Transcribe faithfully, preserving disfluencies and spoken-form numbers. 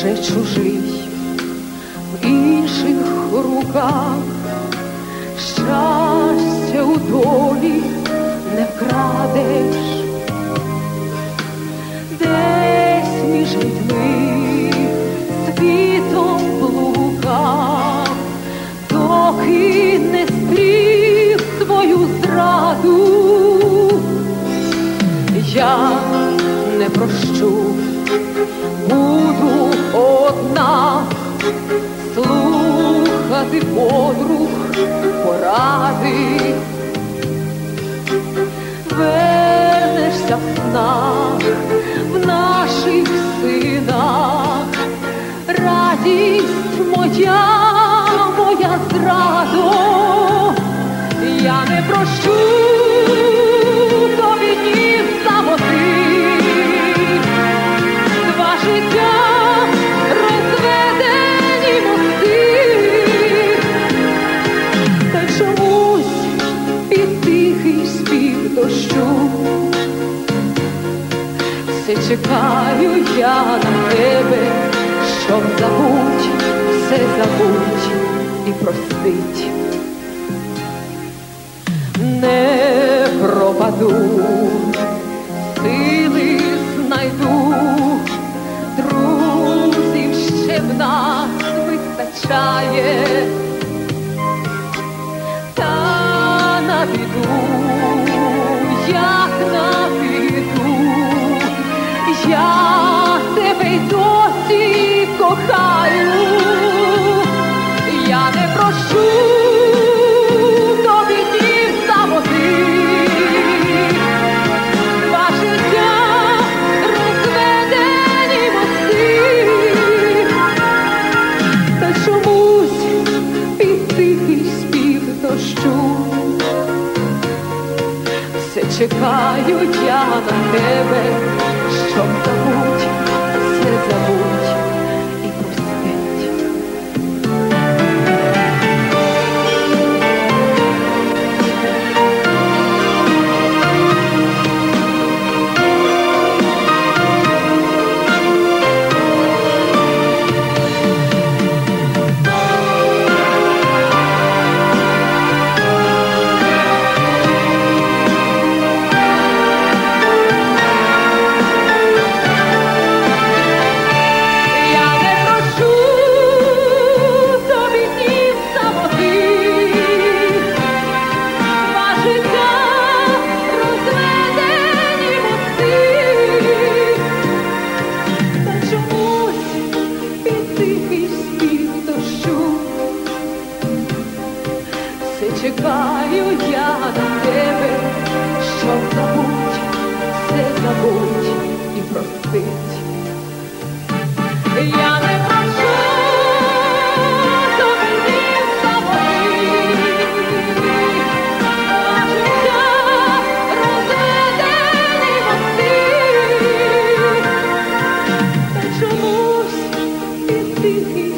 вже чужий в інших руках, щастя у долі не вкрадеш, десь між людьми світом блукав, доки не стрів свою зраду. Я не прощу, буду одна слухати подруг поради. Вернешся в снах, в наших синах, радість моя, моя зрадо. Я не прощу тобі днів самоти, два життя розведені мости, та чомусь під тихий спів дощу все чекаю я на тебе, щоб забудь, все забудь і простить. Не пропаду, сили знайду, друзів ще в нас вистачає, та на біду, як на біду, я тебе й досі кохаю. Я не прощу тобі днів самоти, два життя розведені мости, та чомусь під тихий спів дощу все чекаю я на тебе, щоб забудь, все забудь і простить. Чекаю я на тебе, щоб забудь, все забудь і простить. Я не прощу тобі днів самоти, два життя розведені мости, та чомусь під тихий